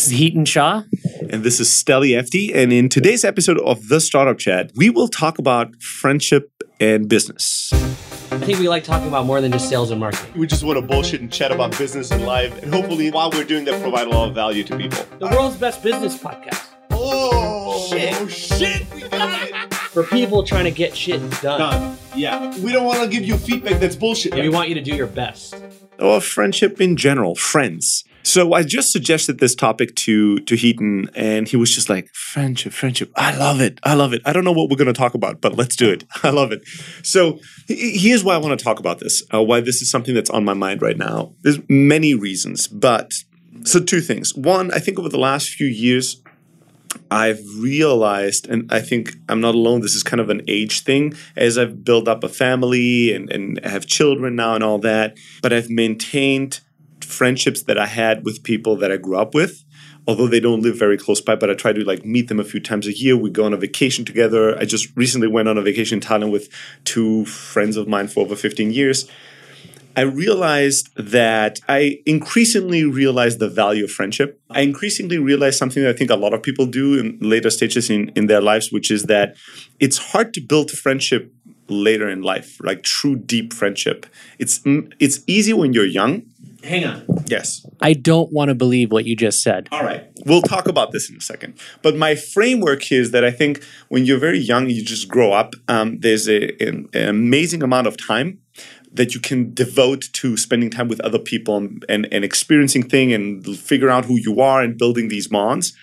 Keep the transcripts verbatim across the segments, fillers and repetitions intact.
This is Heaton Shaw. And this is Steli Efti. And in today's episode of The Startup Chat, we will talk about friendship and business. I think we like talking about more than just sales and marketing. We just want to bullshit and chat about business and life. And hopefully, while we're doing that, provide a lot of value to people. The world's best business podcast. Oh, shit. Oh, shit. We got it. For people trying to get shit done. Done. Yeah. We don't want to give you feedback that's bullshit. Yeah, we want you to do your best. Or friendship in general, friends. So I just suggested this topic to to Heaton, and he was just like, friendship, friendship. I love it. I love it. I don't know what we're going to talk about, but let's do it. I love it. So here's why I want to talk about this, uh, why this is something that's on my mind right now. There's many reasons, but so two things. One, I think over the last few years, I've realized, and I think I'm not alone, this is kind of an age thing, as I've built up a family and, and have children now and all that, but I've maintained friendships that I had with people that I grew up with, although they don't live very close by, but I try to like meet them a few times a year. We go on a vacation together. I just recently went on a vacation in Thailand with two friends of mine for over fifteen years. I realized that I increasingly realized the value of friendship. I increasingly realized something that I think a lot of people do in later stages in, in their lives, which is that it's hard to build friendship later in life, like true deep friendship. It's it's easy when you're young. Hang on. Yes. I don't want to believe what you just said. All right. We'll talk about this in a second. But my framework here is that I think when you're very young, you just grow up, um, there's a, an, an amazing amount of time that you can devote to spending time with other people and, and, and experiencing things and figure out who you are and building these bonds.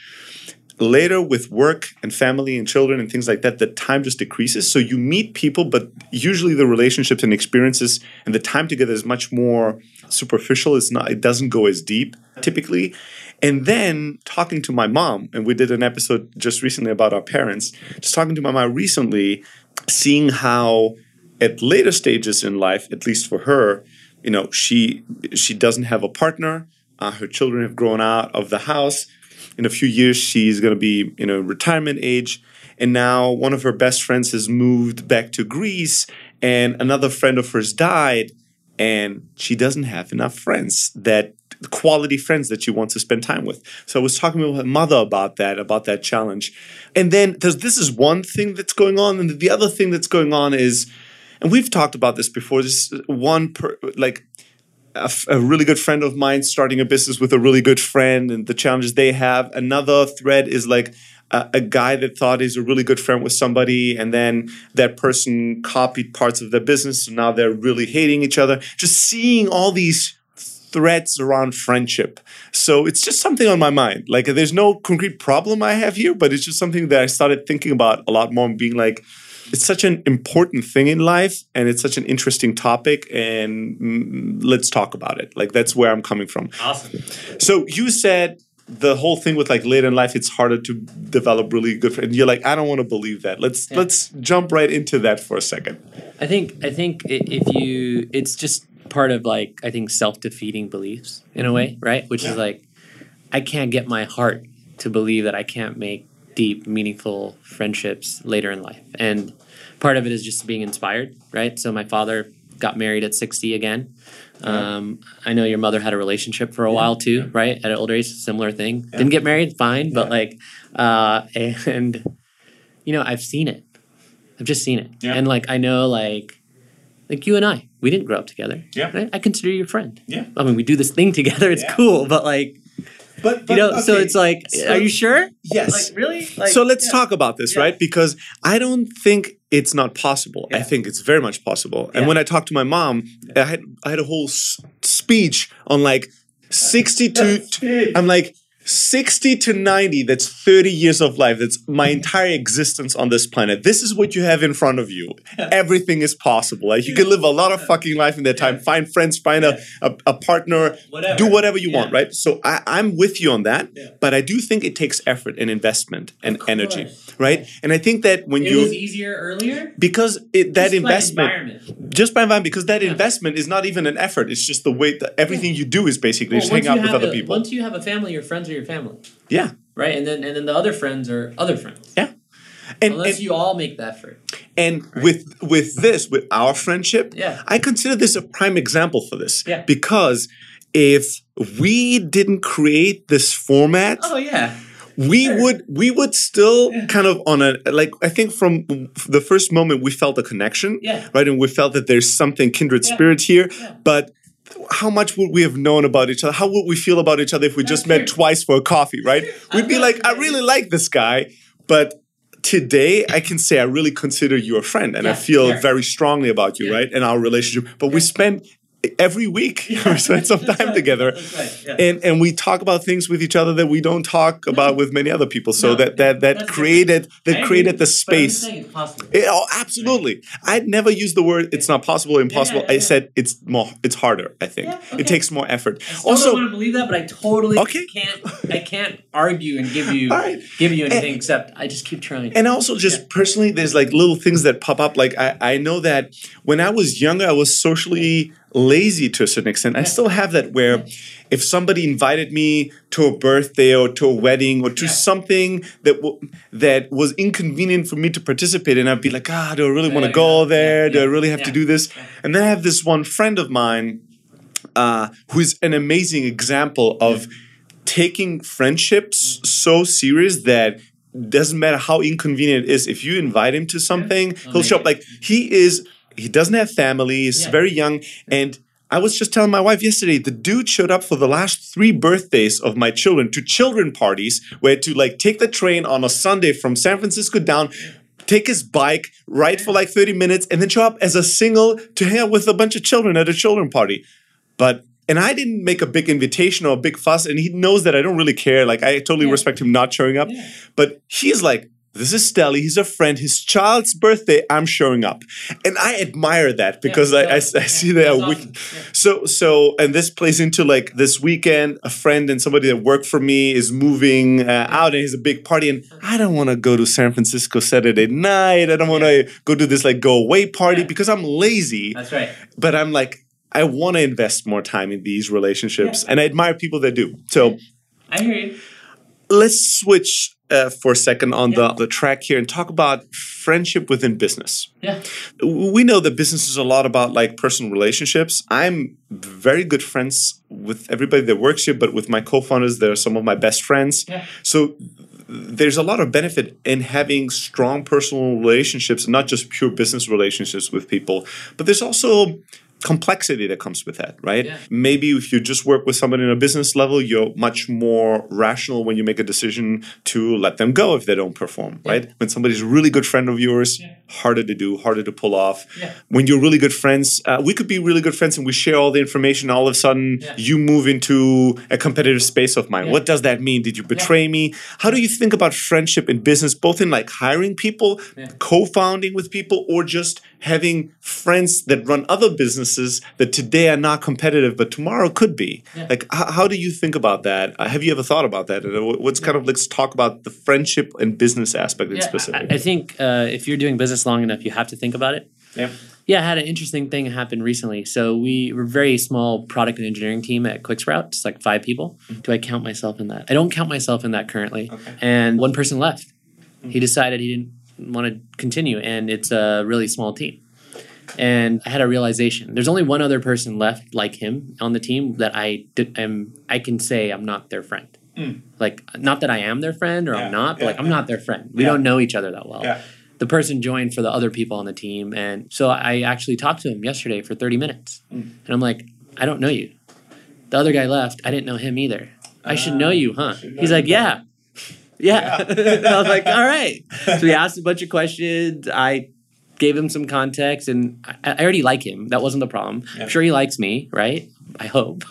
Later, with work and family and children and things like that, the time just decreases. So you meet people, but usually the relationships and experiences and the time together is much more superficial. It's not. It doesn't go as deep typically. And then talking to my mom, and we did an episode just recently about our parents, just talking to my mom recently, seeing how at later stages in life, at least for her, you know, she she doesn't have a partner. Uh, her children have grown out of the house. In a few years, she's going to be in a retirement age. And now one of her best friends has moved back to Greece, and another friend of hers died, and she doesn't have enough friends, that quality friends that she wants to spend time with. So I was talking with her mother about that, about that challenge. And then there's, this is one thing that's going on. And the other thing that's going on is, and we've talked about this before, this one, per, like, A, f- a really good friend of mine starting a business with a really good friend and the challenges they have. Another thread is like a, a guy that thought he's a really good friend with somebody, and then that person copied parts of their business, and now they're really hating each other. Just seeing all these threads around friendship. So it's just something on my mind. Like, there's no concrete problem I have here, but it's just something that I started thinking about a lot more and being like, it's such an important thing in life, and it's such an interesting topic, and mm, let's talk about it. Like, that's where I'm coming from. Awesome. So you said the whole thing with like later in life, it's harder to develop really good friends. You're like, I don't want to believe that. Let's yeah. let's jump right into that for a second. I think I think if you, it's just part of like I think self-defeating beliefs in a way, right? Which yeah. is like, I can't get my heart to believe that I can't make deep, meaningful friendships later in life. And part of it is just being inspired, right? So my father got married at sixty again. Um, I know your mother had a relationship for a yeah. while too, yeah. right? At an older age, similar thing. Yeah. Didn't get married, fine, yeah. but like, uh, and, you know, I've seen it. I've just seen it. Yeah. And like, I know like, like you and I, we didn't grow up together. Yeah. Right? I consider you a friend. Yeah. I mean, we do this thing together. It's yeah. cool, but like, But, but you know, okay. so it's like, so, are you sure? Yes. Like, really? Like, so let's yeah. talk about this, yeah. right? Because I don't think it's not possible. Yeah. I think it's very much possible. And yeah. when I talked to my mom, I had I had a whole s- speech on like sixty to, I'm like, sixty to ninety, that's thirty years of life. That's my entire existence on this planet. This is what you have in front of you. Everything is possible. Like, you can live a lot of fucking life in that time. Find friends, find a, a, a partner, whatever. Do whatever you yeah. want, right? So I, I'm with you on that. Yeah. But I do think it takes effort and investment and energy, right? And I think that when it you... It was easier earlier? Because it, that just investment... By environment. Just by environment. Because that yeah. investment is not even an effort. It's just the way that everything yeah. you do is basically well, just hang out with other a, people. Once you have a family, your friends are your family. Yeah. Right? And then and then the other friends are other friends. Yeah. And, Unless and, you all make the effort. And right? with with this, with our friendship, yeah. I consider this a prime example for this. Yeah. Because if we didn't create this format, Oh yeah. we Sure. would we would still Yeah. kind of on a like I think from the first moment we felt a connection, Yeah. right, and we felt that there's something kindred Yeah. spirit here, Yeah. but how much would we have known about each other? How would we feel about each other if we just met true. twice for a coffee, right? We'd be know. like, I really like this guy, but today I can say I really consider you a friend and I Yeah, feel sure. very strongly about you, Yeah. right? And our relationship. But we spend every week we spend some That's time right. together. That's right. Yeah. And and we talk about things with each other that we don't talk about with many other people. So No, that that that that's created I that agree, created the but I'm space. saying it's possible. Yeah, oh, absolutely. I'd never used the word "it's not possible," "impossible." yeah, I yeah. said it's more, it's harder. I think Yeah, it okay. takes more effort. I still Also, don't want to believe that, but I totally Okay. can't. I can't argue and give you All right. give you anything And- except I just keep trying. and also just personally, there's like little things that pop up. Like I, I know that when I was younger, I was socially lazy to a certain extent. I still have that where if somebody invited me to a birthday or to a wedding or to Yeah. something that w- that was inconvenient for me to participate in, I'd be like, ah, do I really want to Yeah, go yeah, there? yeah, do I yeah, really have to yeah. do this? And then I have this one friend of mine uh, who's an amazing example of taking friendships so serious that doesn't matter how inconvenient it is. If you invite him to something, he'll show up. Like he is, he doesn't have family. He's Yeah. very young, and I was just telling my wife yesterday, the dude showed up for the last three birthdays of my children to children parties, where to like take the train on a Sunday from San Francisco down. Take his bike, ride for like thirty minutes, and then show up as a single to hang out with a bunch of children at a children party. But and I didn't make a big invitation or a big fuss, and he knows that I don't really care. Like I totally Yeah. respect him not showing up. Yeah. But he's like, this is Stelly. He's a friend. His child's birthday. I'm showing up, and I admire that because I, I, I Yeah. see that. That's we- awesome. Yeah. So so, and this plays into like this weekend. A friend and somebody that worked for me is moving uh, out, and it's a big party. And I don't want to go to San Francisco Saturday night. I don't want to go to this like go away party Yeah. because I'm lazy. That's right. But I'm like, I want to invest more time in these relationships, Yeah. and I admire people that do. So I hear you. let's switch uh, for a second on Yeah. the, the track here and talk about friendship within business. Yeah. We know that business is a lot about like personal relationships. I'm very good friends with everybody that works here, but with my co-founders, they're some of my best friends. Yeah. So there's a lot of benefit in having strong personal relationships, not just pure business relationships with people, but there's also complexity that comes with that, right? Yeah. Maybe if you just work with someone in a business level, you're much more rational when you make a decision to let them go if they don't perform, Yeah. right? When somebody's a really good friend of yours, Yeah. harder to do, harder to pull off. Yeah. When you're really good friends, uh, we could be really good friends and we share all the information. All of a sudden, Yeah. you move into a competitive space of mine. Yeah. What does that mean? Did you betray me? How do you think about friendship in business, both in like hiring people, Yeah. co-founding with people, or just having friends that run other businesses that today are not competitive, but tomorrow could be? Yeah. Like, how, how do you think about that? Uh, have you ever thought about that? Uh, What's kind of, let's talk about the friendship and business aspect in Yeah, specific. I, I think uh, if you're doing business long enough, you have to think about it. yeah. Yeah, I had an interesting thing happen recently. So we were a very small product and engineering team at QuickSprout, it's like five people. Do I count myself in that? I don't count myself in that currently. Okay. And one person left. He decided he didn't want to continue, and it's a really small team. And I had a realization. There's only one other person left like him on the team that I did, am, I can say I'm not their friend. Like, not that I am their friend or Yeah, I'm not, but yeah, like I'm yeah. not their friend. We Yeah. don't know each other that well. Yeah. The person joined for the other people on the team, and so I actually talked to him yesterday for thirty minutes, and I'm like, I don't know you. The other guy left. I didn't know him either. I should know you, huh? should know He's you, like, yeah, yeah. I was like, all right. So we asked a bunch of questions. I gave him some context, and I, I already like him. That wasn't the problem. Yeah. I'm sure he likes me, right? I hope.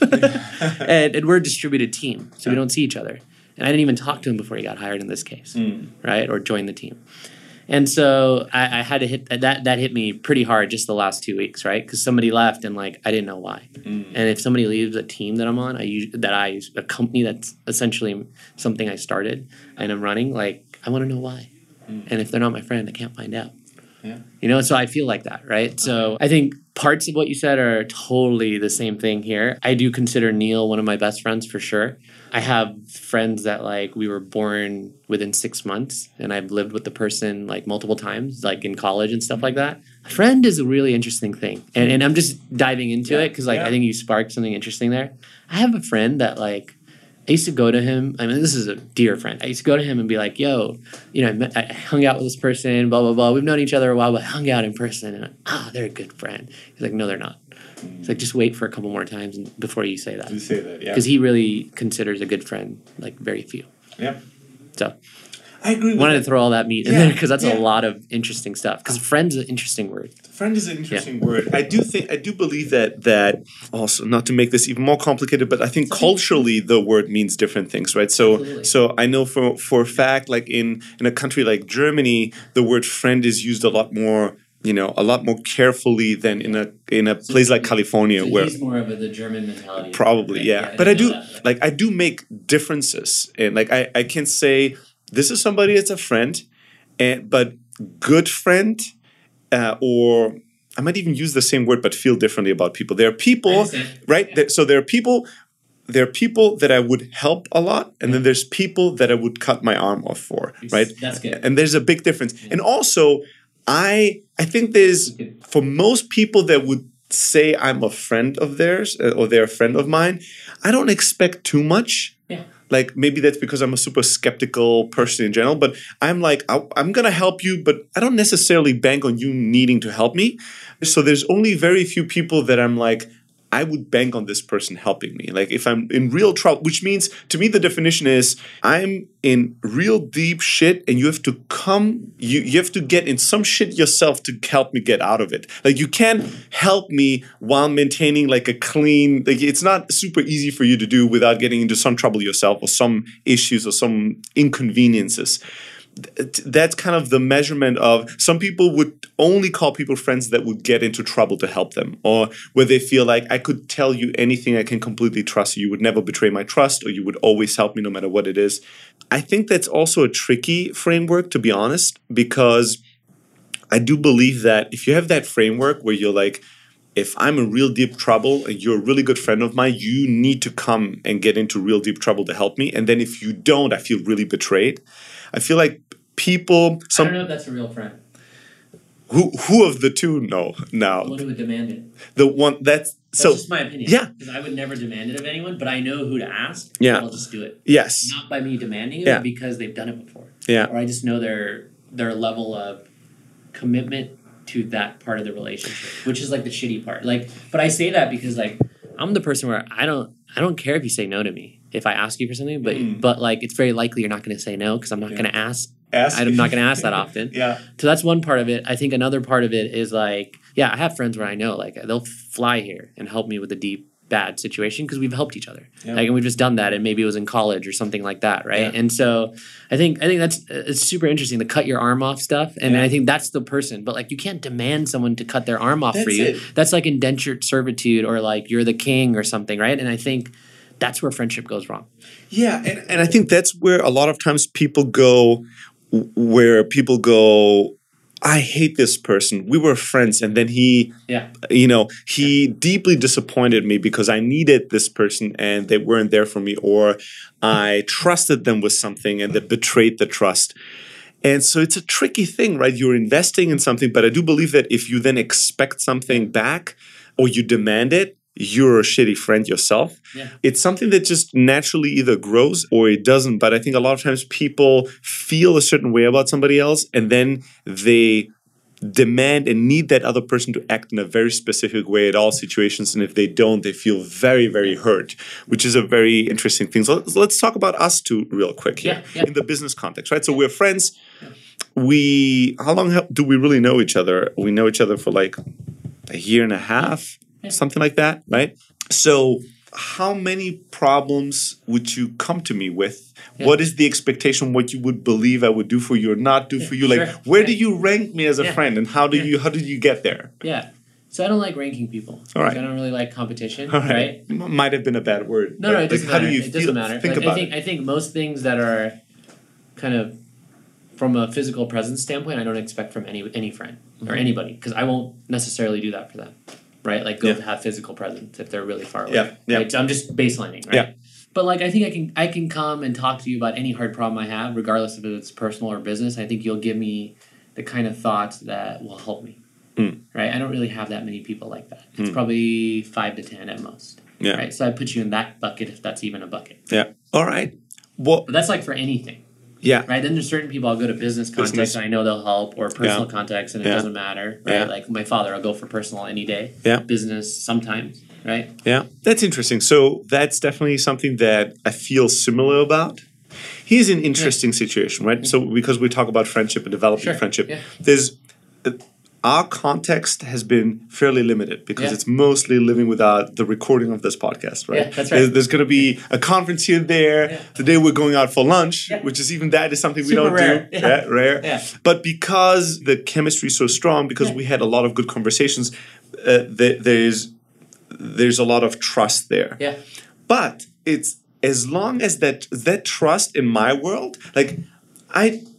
and, and we're a distributed team, so we don't see each other. And I didn't even talk to him before he got hired in this case, right? Or joined the team. And so I, I had to hit that. That hit me pretty hard just the last two weeks, right? Because somebody left, and like I didn't know why. And if somebody leaves a team that I'm on, I use that I use a company that's essentially something I started and I'm running, like I want to know why. And if they're not my friend, I can't find out. Yeah. You know, so I feel like that, right? So I think parts of what you said are totally the same thing here. I do consider Neil one of my best friends for sure. I have friends that like we were born within six months and I've lived with the person like multiple times, like in college and stuff like that. A friend is a really interesting thing. And, and I'm just diving into Yeah. it because like Yeah. I think you sparked something interesting there. I have a friend that like I used to go to him. I mean, this is a dear friend. I used to go to him and be like, yo, you know, I, met, I hung out with this person, blah, blah, blah. We've known each other a while, but I hung out in person. And ah, oh, they're a good friend. He's like, no, they're not. He's like, just wait for a couple more times before you say that. You say that, yeah. Because he really considers a good friend like very few. Yeah. So I agree with wanted that. to throw all that meat in Yeah, there because that's yeah. a lot of interesting stuff. Because friend's an interesting word. Friend is an interesting word. I do think I do believe that that also, not to make this even more complicated, but I think culturally the word means different things, right? So Absolutely. so I know for for a fact, like in in a country like Germany, the word friend is used a lot more, you know, a lot more carefully than in a in a place like California, So where he's more of a, the German mentality. probably yeah. I But I didn't do know that. like I do make differences, and like I I can say this is somebody that's a friend, and but good friend, uh, or I might even use the same word but feel differently about people. There are I people, understand. right? Yeah. There- so there are people, there are people that I would help a lot, and then there's people that I would cut my arm off for, right? That's good. And there's a big difference. And also, I I think there's Okay. for most people that would say I'm a friend of theirs uh, or they're a friend of mine, I don't expect too much. Yeah. Like maybe that's because I'm a super skeptical person in general, but I'm like, I, I'm going to help you, but I don't necessarily bank on you needing to help me. So there's only very few people that I'm like, I would bank on this person helping me. Like if I'm in real trouble, which means to me, the definition is I'm in real deep shit and you have to come, you, you have to get in some shit yourself to help me get out of it. Like you can't help me while maintaining like a clean, like it's not super easy for you to do without getting into some trouble yourself or some issues or some inconveniences. That's kind of the measurement of some people would only call people friends that would get into trouble to help them, or where they feel like I could tell you anything, I can completely trust you. You would never betray my trust, or you would always help me no matter what it is. I think that's also a tricky framework, to be honest, because I do believe that if you have that framework where you're like, if I'm in real deep trouble and you're a really good friend of mine, you need to come and get into real deep trouble to help me. And then if you don't, I feel really betrayed. I feel like people, some I don't know if that's a real friend. who who of the two know now? The one who would demand it. The one that's That's so just my opinion. yeah. Because I would never demand it of anyone, but I know who to ask. Yeah. I'll just do it. yes, Not by me demanding it, Yeah. but because they've done it before. yeah, Or I just know their their level of commitment to that part of the relationship, which is like the shitty part. Like, but I say that because like I'm the person where I don't I don't care if you say no to me if I ask you for something, but Mm. but like it's very likely you're not going to say no because I'm not Yeah. going to ask. Ask- I'm not going to ask that often. yeah, So that's one part of it. I think another part of it is like, yeah, I have friends where I know like they'll fly here and help me with a deep bad situation because we've helped each other. Yeah. Like, and we've just done that, and maybe it was in college or something like that, right? Yeah. And so I think I think that's it's super interesting the cut your arm off stuff, and Yeah. I think that's the person. But like, you can't demand someone to cut their arm off for That's you. it. That's like indentured servitude, or like you're the king or something, right? And I think that's where friendship goes wrong. yeah. And, and I think that's where a lot of times people go, where people go, I hate this person. We were friends, and then he, Yeah. you know, he deeply disappointed me because I needed this person and they weren't there for me, or I trusted them with something and they betrayed the trust. And so it's a tricky thing, right? You're investing in something, but I do believe that if you then expect something back or you demand it, you're a shitty friend yourself. Yeah. It's something that just naturally either grows or it doesn't. But I think a lot of times people feel a certain way about somebody else and then they demand and need that other person to act in a very specific way at all situations. And if they don't, they feel very, very hurt, which is a very interesting thing. So let's, let's talk about us two real quick here Yeah, yeah. in the business context, right? So we're friends. We, how long ha- do we really know each other? We know each other for like a year and a half, Yeah. something like that, right? So how many problems would you come to me with? Yeah. What is the expectation? What you would believe I would do for you or not do for you? Like, sure. where Yeah. do you rank me as a Yeah. friend, and how do Yeah. you how did you get there? Yeah. So I don't like ranking people. All right. Like, I don't really like competition, All right? right, M- might have been a bad word. No, but, no, it like, doesn't how matter. do you it feel? doesn't matter. Think Like, about I think it. I think most things that are kind of from a physical presence standpoint, I don't expect from any any friend or anybody because I won't necessarily do that for them, right? Like go Yeah. have physical presence if they're really far away. Yeah, yeah. Right? So I'm just baselining, right? Yeah. But like I think I can I can come and talk to you about any hard problem I have, regardless if it's personal or business. I think you'll give me the kind of thoughts that will help me. Mm. Right? I don't really have that many people like that. It's Mm. probably five to ten at most. Yeah. Right. So I put you in that bucket if that's even a bucket. Yeah. All right. Well, But that's like for anything. yeah. Right. Then there's certain people I'll go to business context Business. and I know they'll help, or personal Yeah. context and it Yeah. doesn't matter. Right. Yeah. Like my father, I'll go for personal any day. Yeah. Business sometimes. Right. Yeah. That's interesting. So that's definitely something that I feel similar about. Here's an interesting situation, right? So because we talk about friendship and developing Sure. friendship, Yeah. there's uh, our context has been fairly limited because Yeah. it's mostly living without the recording of this podcast, right? Yeah, that's right. There's, there's going to be a conference here and there. Yeah. Today we're going out for lunch, Yeah. which is even that is something we Super don't rare. do. Yeah. Rare. Yeah. But because the chemistry is so strong, because Yeah. we had a lot of good conversations, uh, th- there's there's a lot of trust there. Yeah. But it's as long as that that trust in my world, like I